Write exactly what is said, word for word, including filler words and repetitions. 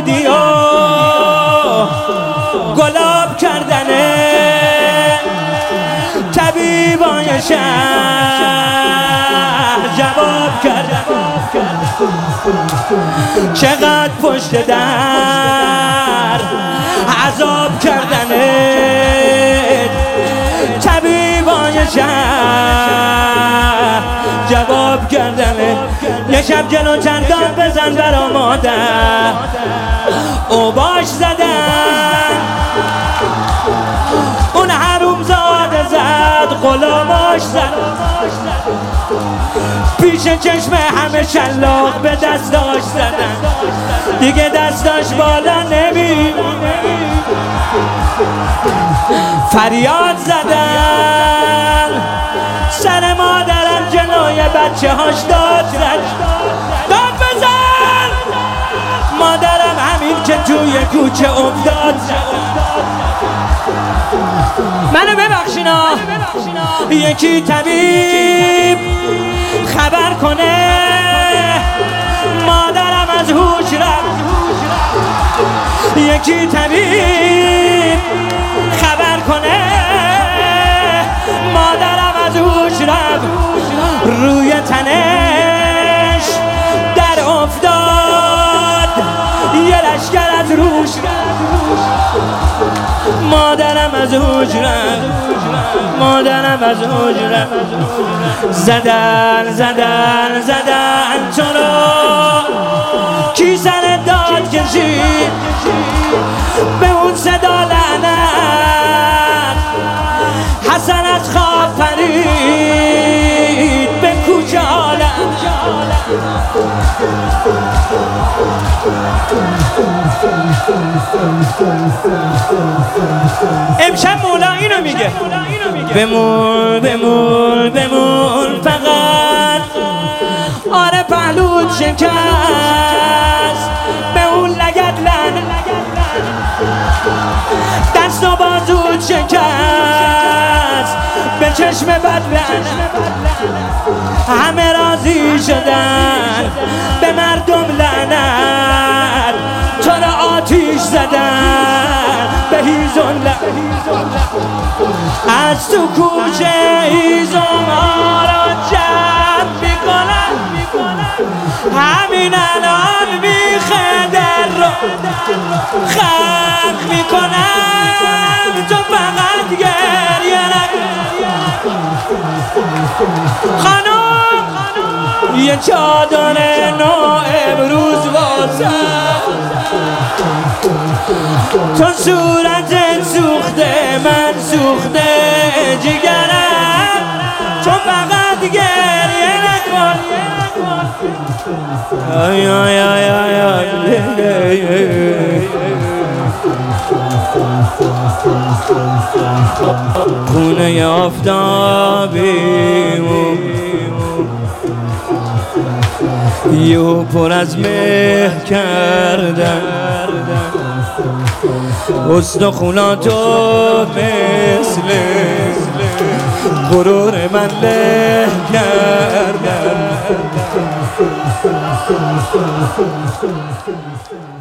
بودی و گلاب کردنه طبیبای شهر جواب کردن چقدر پشت در عذاب کردنه طبیبای شهر جواب کردنه یه شب جلو چندان بزن برا مادر او باش زدن اون حروم زاده زد غلاماش زد پیش چشم همه شلاق به دستاش زدن دیگه دستاش بالا نمی فریاد زدن سر مادرم جلوی بچه هاش داد زد داد بزن مادرم همین که توی کوچه افتاد زد منو ببخشینا یکی طبیب خبر کنه مادرم از هوش رفت یکی طبیب خبر کنه مادرم از هوش رفت روی تنش در افتاد یه لشکر از روش مادرم از هوش رفت مادرم از هوش رفت زدن زدن زدن تو رو کی سر داد کشید به اون صدا لعنت حسن از خواب پرید به کوچه عالم امشب مولا اینو میگه بمون بمون بمون فقط آره پهلوت شکست به اون لگد لن دست و بازوت شکست به چشم بد لن همه راضی شدن به مردم لعنت تو را آتیش زدن به هیزم لعنت از تو کوچه هیزم ها را جمع میکنن همین الان میخه در رو خلق میکنم تو فقط گریه نکن خانم یه چادر نو امروز واسه تو صورتت سوخته من سوخته جگرم تو فقط گریه نکن آی آی آی آی آی خونه آفتابی یهو پر از مه کردن استخوناتو مثل غرور من له کردن